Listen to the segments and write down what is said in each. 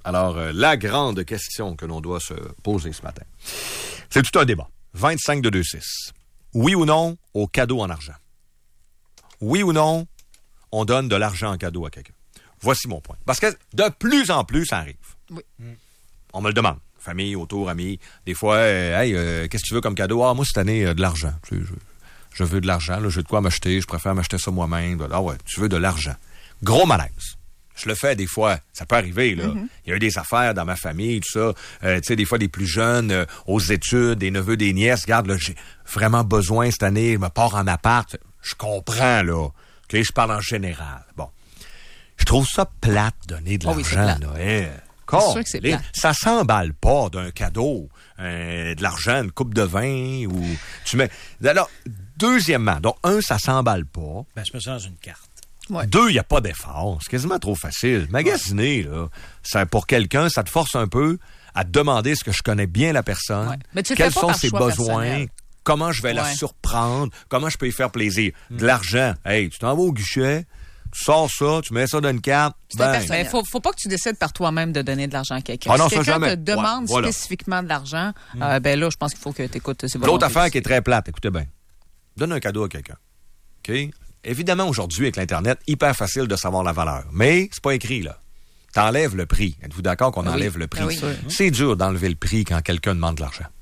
Alors, la grande question que l'on doit se poser ce matin, c'est tout un débat. 25 de 2-6. Oui ou non au cadeau en argent? Oui ou non, on donne de l'argent en cadeau à quelqu'un? Voici mon point. Parce que de plus en plus, ça arrive. Oui. On me le demande. Famille, autour, amis. Des fois, qu'est-ce que tu veux comme cadeau? Ah, moi, cette année, de l'argent. Je veux de l'argent. Là, je veux de quoi m'acheter. Je préfère m'acheter ça moi-même. Ah ouais, tu veux de l'argent. Gros malaise. Je le fais des fois. Ça peut arriver, là. Mm-hmm. Il y a eu des affaires dans ma famille, tout ça. Tu sais, des fois, des plus jeunes, aux études, des neveux, des nièces. Regarde, là, j'ai vraiment besoin cette année. Je me pars en appart. Je comprends, là. OK, je parle en général. Bon. Je trouve ça plate, donner de l'argent, là. C'est sûr que c'est plate. Ça s'emballe pas d'un cadeau, de l'argent, une coupe de vin, ou tu mets... Alors, deuxièmement, donc, ça s'emballe pas. Ben, je me change une carte. Ouais. 2, il n'y a pas d'effort. C'est quasiment trop facile. Magasiner, là, ça, pour quelqu'un, ça te force un peu à te demander ce que je connais bien la personne, ouais. Mais tu quels sont ses besoins, personnel. Comment je vais la surprendre, comment je peux lui faire plaisir. De l'argent, hey, tu t'en vas au guichet, tu sors ça, tu mets ça dans une carte. Mais faut pas que tu décides par toi-même de donner de l'argent à quelqu'un. Ah non, si quelqu'un te demande spécifiquement de l'argent, ben là, je pense qu'il faut que tu écoutes ses volontés. L'autre affaire qui est très plate, écoutez bien. Donne un cadeau à quelqu'un. OK? Évidemment, aujourd'hui, avec l'Internet, hyper facile de savoir la valeur. Mais c'est pas écrit, là. T'enlèves le prix. Êtes-vous d'accord qu'on enlève le prix? C'est dur d'enlever le prix quand quelqu'un demande de l'argent.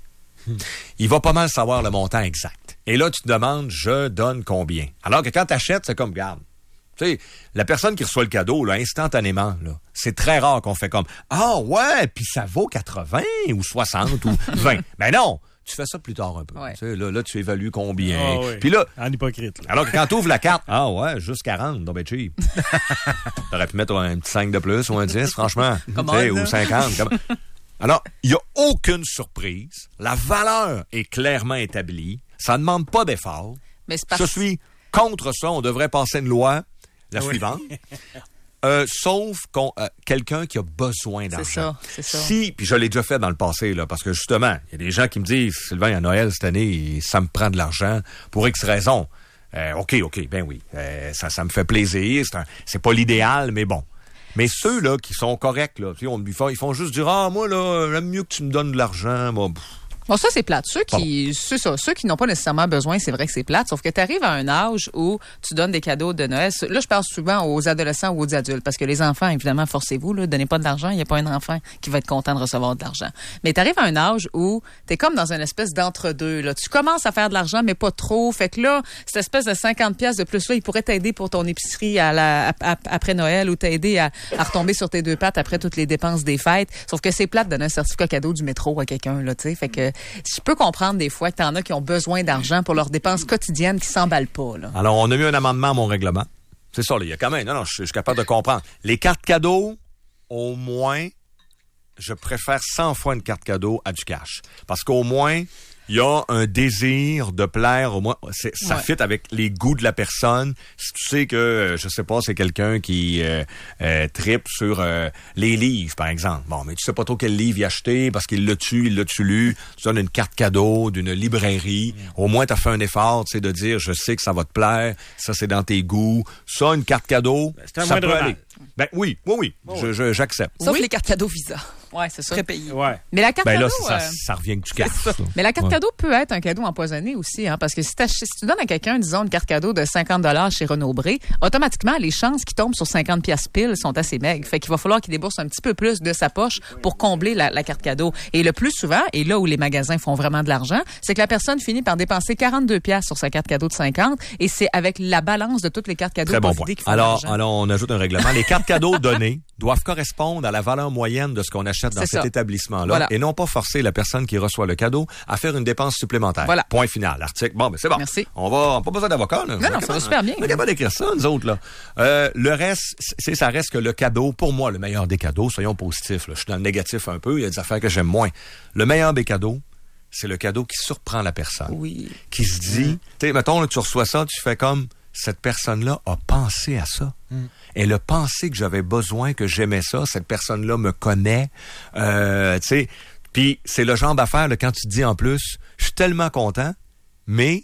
Il va pas mal savoir le montant exact. Et là, tu te demandes, je donne combien? Alors que quand tu achètes, c'est comme, garde. Tu sais, la personne qui reçoit le cadeau, là, instantanément, là, c'est très rare qu'on fait comme, ah ouais, puis ça vaut 80 ou 60 ou 20. Ben non! Tu fais ça plus tard un peu. Ouais. Tu sais, là, tu évalues combien. Oh, oui. Puis là, en hypocrite. Là. Alors que quand tu ouvres la carte, ah ouais, juste 40, donc ben cheap. T'aurais pu mettre un petit 5 de plus ou un 10, franchement. Ou 50. Alors, il n'y a aucune surprise. La valeur est clairement établie. Ça ne demande pas d'effort. Mais Je suis contre ça. On devrait passer une loi, la suivante. Sauf quelqu'un qui a besoin d'argent. C'est ça. Si, puis je l'ai déjà fait dans le passé, là, parce que justement, il y a des gens qui me disent, Sylvain, à Noël cette année, ça me prend de l'argent pour X raisons. OK, ben oui, ça me fait plaisir. C'est pas l'idéal, mais bon. Mais ceux-là qui sont corrects, là, ils font juste dire, ah, moi, là, j'aime mieux que tu me donnes de l'argent, moi. Bon, ça, c'est plate. Ceux qui n'ont pas nécessairement besoin, c'est vrai que c'est plate. Sauf que tu arrives à un âge où tu donnes des cadeaux de Noël. Là, je parle souvent aux adolescents ou aux adultes. Parce que les enfants, évidemment, forcez-vous, là, donnez pas de l'argent. Il n'y a pas un enfant qui va être content de recevoir de l'argent. Mais tu arrives à un âge où tu es comme dans une espèce d'entre-deux, là. Tu commences à faire de l'argent, mais pas trop. Fait que là, cette espèce de 50$ de plus, là, il pourrait t'aider pour ton épicerie après Noël ou t'aider à retomber sur tes deux pattes après toutes les dépenses des fêtes. Sauf que c'est plate de donner un certificat cadeau du métro à quelqu'un, là, tu sais. Fait que je peux comprendre des fois que t'en as qui ont besoin d'argent pour leurs dépenses quotidiennes qui s'emballent pas, là. Alors, on a mis un amendement à mon règlement. C'est ça, là, il y a quand même... Non, je suis capable de comprendre. Les cartes cadeaux, au moins, je préfère 100 fois une carte cadeau à du cash. Parce qu'au moins, il y a un désir de plaire, au moins, ça fit avec les goûts de la personne. Si tu sais que, je sais pas, c'est quelqu'un qui tripe sur les livres, par exemple. Bon, mais tu sais pas trop quel livre y acheter parce qu'il l'a-tu lu. Tu donnes une carte cadeau d'une librairie. Au moins, tu as fait un effort, tu sais, de dire, je sais que ça va te plaire, ça, c'est dans tes goûts. Ça, une carte cadeau, ça peut aller. Ben oui. J'accepte. Sauf les cartes cadeaux Visa. Ouais, c'est ça. Prépayé. Ouais. Mais la carte cadeau... ça revient que du cash. Mais la carte cadeau peut être un cadeau empoisonné aussi, hein, parce que si tu donnes à quelqu'un, disons, une carte cadeau de 50$ chez Renaud-Bré, automatiquement, les chances qu'il tombe sur 50$ pile sont assez maigres. Fait qu'il va falloir qu'il débourse un petit peu plus de sa poche pour combler la carte cadeau. Et le plus souvent, et là où les magasins font vraiment de l'argent, c'est que la personne finit par dépenser 42$ sur sa carte cadeau de 50$, et c'est avec la balance de toutes les cartes cadeaux qu'il faut alors, on ajoute un règlement. Les cartes cadeaux données doivent correspondre à la valeur moyenne de ce qu'on achète dans cet établissement-là. Voilà. Et non pas forcer la personne qui reçoit le cadeau à faire une dépense supplémentaire. Voilà. Point final. Article. Bon, ben c'est bon. Merci. On n'a pas besoin d'avocat, là. Non, ça va super bien. On est capable d'écrire ça, nous autres, là. Le reste, ça reste que le cadeau, pour moi, le meilleur des cadeaux, soyons positifs, là. Je suis dans le négatif un peu, il y a des affaires que j'aime moins. Le meilleur des cadeaux, c'est le cadeau qui surprend la personne. Oui. Qui se dit, tu sais, mettons, là, tu reçois ça, tu fais comme, cette personne-là a pensé à ça. Elle a pensé que j'avais besoin, que j'aimais ça. Cette personne-là me connaît. Tu sais, puis c'est le genre d'affaire, là, quand tu te dis en plus, je suis tellement content, mais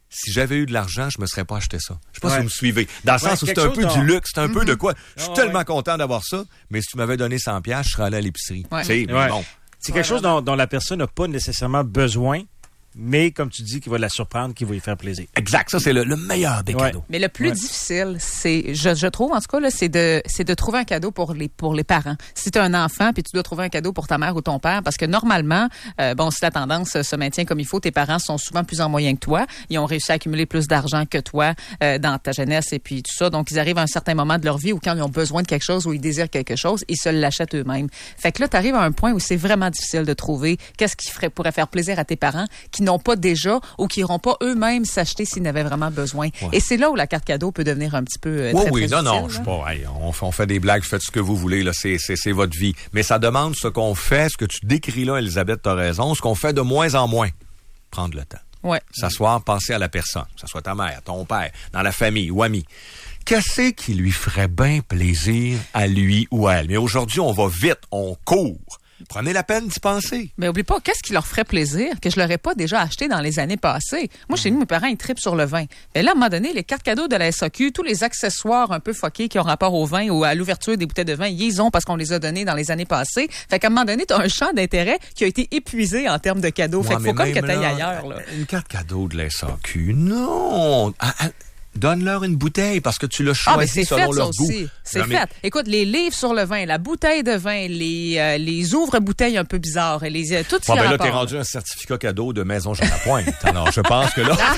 si j'avais eu de l'argent, je me serais pas acheté ça. Je sais pas si vous me suivez. Dans le sens où c'est un peu du luxe, c'est un peu de quoi. Je suis tellement content d'avoir ça, mais si tu m'avais donné 100$, je serais allé à l'épicerie. Ouais. C'est bon. C'est quelque chose dont la personne n'a pas nécessairement besoin, mais comme tu dis, qui va la surprendre, qui va lui faire plaisir. Exact. Ça, c'est le meilleur des cadeaux. Mais le plus difficile, c'est, je trouve, en tout cas, là, c'est de trouver un cadeau pour les parents. Si tu as un enfant, puis tu dois trouver un cadeau pour ta mère ou ton père, parce que normalement, si la tendance se maintient comme il faut, tes parents sont souvent plus en moyen que toi. Ils ont réussi à accumuler plus d'argent que toi dans ta jeunesse et puis tout ça. Donc, ils arrivent à un certain moment de leur vie où quand ils ont besoin de quelque chose, où ils désirent quelque chose, ils se l'achètent eux-mêmes. Fait que là, tu arrives à un point où c'est vraiment difficile de trouver qu'est-ce qui pourrait faire plaisir à tes parents qui n'ont pas déjà ou qui n'iront pas eux-mêmes s'acheter s'ils n'avaient vraiment besoin. Ouais. Et c'est là où la carte cadeau peut devenir un petit peu très utile. Non, je sais pas. Hey, on fait des blagues, faites ce que vous voulez, là, c'est votre vie. Mais ça demande ce qu'on fait, ce que tu décris là, Elisabeth, t'as raison, ce qu'on fait de moins en moins. Prendre le temps. Ouais. S'asseoir, penser à la personne, que ce soit ta mère, ton père, dans la famille ou amis. Qu'est-ce qui lui ferait bien plaisir à lui ou à elle? Mais aujourd'hui, on va vite, on court. Prenez la peine d'y penser. Mais oublie pas, qu'est-ce qui leur ferait plaisir que je leur ai pas déjà acheté dans les années passées? Moi, chez nous, mes parents, ils tripent sur le vin. Mais là, à un moment donné, les cartes cadeaux de la SAQ, tous les accessoires un peu fuckés qui ont rapport au vin ou à l'ouverture des bouteilles de vin, ils ont parce qu'on les a donnés dans les années passées. Fait qu'à un moment donné, t'as un champ d'intérêt qui a été épuisé en termes de cadeaux. Fait qu'il faut comme que t'ailles ailleurs, là. Une carte cadeau de la SAQ, non! Donne-leur une bouteille parce que tu l'as choisi selon leur goût. C'est fait. Écoute, les livres sur le vin, la bouteille de vin, les ouvre-bouteilles un peu bizarres, tout ce qui là, t'es rendu un certificat cadeau de Maison Jean Lapointe. Alors, je pense que là,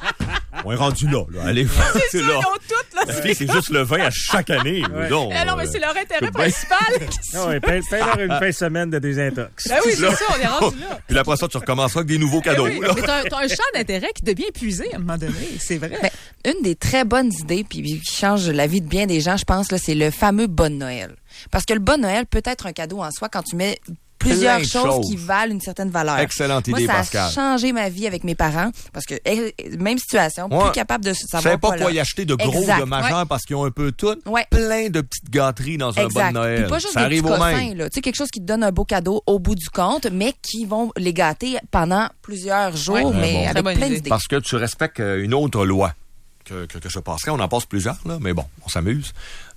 on est rendu là. Allez, c'est sûr, ils ont toutes, là. La fille, c'est juste le vin à chaque année. Ouais. Non, mais c'est leur intérêt principal. Non, paye-leur une fin de semaine de désintox. Ben oui, c'est ça, on est rendu là. Puis après ça, tu recommenceras avec des nouveaux cadeaux. Oui, mais t'as un champ d'intérêt qui devient épuisé à un moment donné, c'est vrai. Mais une des très bonnes idées, puis qui change la vie de bien des gens, je pense, là, c'est le fameux Bon Noël. Parce que le Bon Noël peut être un cadeau en soi quand tu mets plusieurs choses qui valent une certaine valeur. Excellente idée, Pascal. Moi, ça a changé ma vie avec mes parents parce que même situation, plus capable de savoir. Je savais pas quoi y acheter de gros, de majeur parce qu'ils ont un peu tout. Plein de petites gâteries dans un Bon Noël. Puis pas juste ça des arrive petits au cossins, même. là. Tu sais, quelque chose qui te donne un beau cadeau au bout du compte, mais qui vont les gâter pendant plusieurs jours, mais avec plein d'idées. Parce que tu respectes une autre loi que je passerai. On en passe plusieurs, là, mais bon, on s'amuse.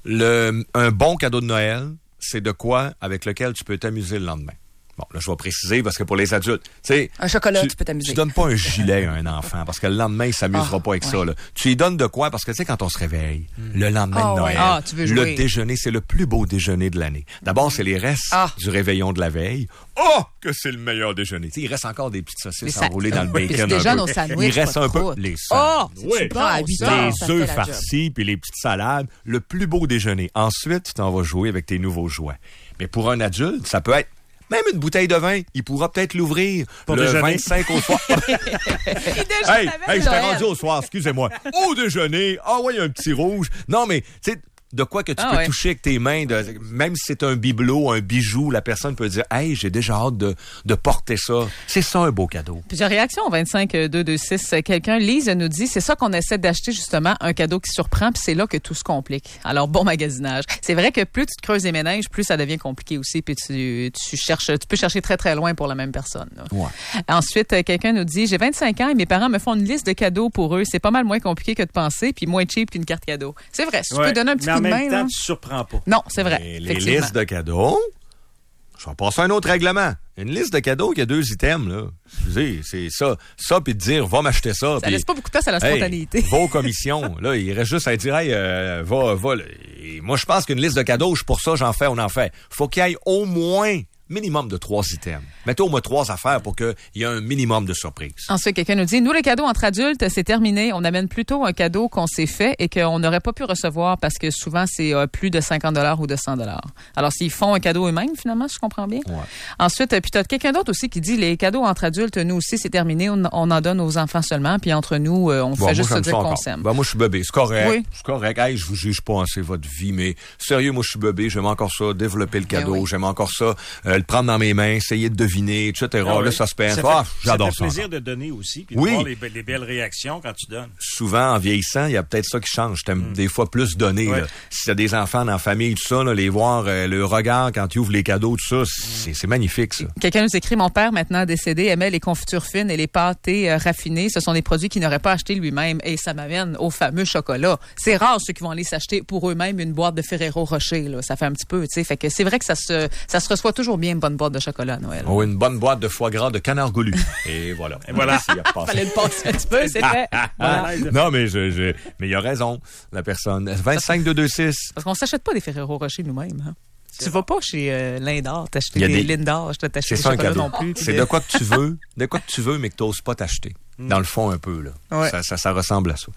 Un bon cadeau de Noël, c'est de quoi avec lequel tu peux t'amuser le lendemain. Bon, là, je vais préciser parce que pour les adultes, tu sais. Un chocolat, tu peux t'amuser. Tu donnes pas un gilet à un enfant parce que le lendemain, il s'amusera pas avec ça, là. Tu lui donnes de quoi parce que, tu sais, quand on se réveille, le lendemain de Noël, tu veux jouer. le déjeuner, c'est le plus beau déjeuner de l'année. D'abord, c'est les restes du réveillon de la veille. Oh, que c'est le meilleur déjeuner. Tu sais, il reste encore des petites saucisses enroulées dans le bacon. Déjà, nos sandwichs. Il reste un peu les sandwichs. Les œufs farcis puis les petites salades. Le plus beau déjeuner. Ensuite, tu t'en vas jouer avec tes nouveaux jouets. Mais pour un adulte, ça peut être même une bouteille de vin, il pourra peut-être l'ouvrir pour le déjeuner. 25 au soir. Hey, j'étais rendu au soir, excusez-moi. Au déjeuner, un petit rouge. Non, mais, tu sais, de quoi que tu peux toucher avec tes mains, même si c'est un bibelot, un bijou, la personne peut dire, hey, j'ai déjà hâte de porter ça. C'est ça un beau cadeau. Plusieurs réactions au 25-226. Quelqu'un, Lise, nous dit, c'est ça qu'on essaie d'acheter justement, un cadeau qui surprend, puis c'est là que tout se complique. Alors, bon magasinage. C'est vrai que plus tu te creuses les méninges, plus ça devient compliqué aussi, puis tu peux chercher très très loin pour la même personne. Là. Ouais. Ensuite, quelqu'un nous dit, j'ai 25 ans et mes parents me font une liste de cadeaux pour eux. C'est pas mal moins compliqué que de penser, puis moins cheap qu'une carte cadeau. C'est vrai, si tu peux donner un petit coup de main. En même temps, tu surprends pas. Non, c'est vrai. Les listes de cadeaux, je vais passer un autre règlement. Une liste de cadeaux qui a 2 items, là. Excusez, c'est ça. Ça, puis de dire, va m'acheter ça. Ça laisse pas beaucoup de place à la spontanéité. Va aux commissions. Là, il reste juste à dire, hey, va. Et moi, je pense qu'une liste de cadeaux, pour ça, on en fait. Faut qu'il y ait au moins minimum de 3 items. Mettez au moins 3 affaires pour qu'il y ait un minimum de surprises. Ensuite, quelqu'un nous dit, nous, les cadeaux entre adultes, c'est terminé. On amène plutôt un cadeau qu'on s'est fait et qu'on n'aurait pas pu recevoir parce que souvent, c'est plus de 50$ ou de 100$. Alors, s'ils font un cadeau eux-mêmes, finalement, si je comprends bien. Ouais. Ensuite, puis t'as quelqu'un d'autre aussi qui dit, les cadeaux entre adultes, nous aussi, c'est terminé. On en donne aux enfants seulement. Puis entre nous, on fait juste se dire qu'on s'aime. Moi, je suis bébé. C'est correct. Oui. C'est correct. Hey, je vous juge pas, c'est votre vie. Mais sérieux, moi, je suis bébé. J'aime encore ça. Développer le cadeau. J'aime encore ça. le prendre dans mes mains, essayer de deviner, etc. Là, ça se passe. J'adore ça. Ça fait plaisir de donner aussi, puis oui. de voir les belles réactions quand tu donnes. Souvent, en vieillissant, il y a peut-être ça qui change. T'aimes des fois plus donner. Ouais. Là. Si t'as des enfants dans la famille, tout ça, là, les voir, le regard quand tu ouvres les cadeaux, tout ça, c'est magnifique, ça. Quelqu'un nous écrit, mon père, maintenant décédé, aimait les confitures fines et les pâtés raffinés. Ce sont des produits qu'il n'aurait pas achetés lui-même. Et ça m'amène au fameux chocolat. C'est rare ceux qui vont aller s'acheter pour eux-mêmes une boîte de Ferrero Rocher. Là. Ça fait un petit peu, tu sais. Fait que c'est vrai que ça se reçoit toujours bien, une bonne boîte de chocolat à Noël. Oh, une bonne boîte de foie gras de canard goulu. Et voilà. Et voilà. Fallait le passer un petit peu, c'est fait. Voilà. Non, mais il a raison, la personne. 25-226. Parce qu'on s'achète pas des Ferrero Rocher nous-mêmes, hein. Tu vas pas chez Lindor t'acheter des Lindor, je t'achète des chocolats non plus. C'est de quoi que tu veux, mais que tu n'oses pas t'acheter. Dans le fond, un peu, là. Ouais. Ça ressemble à ça.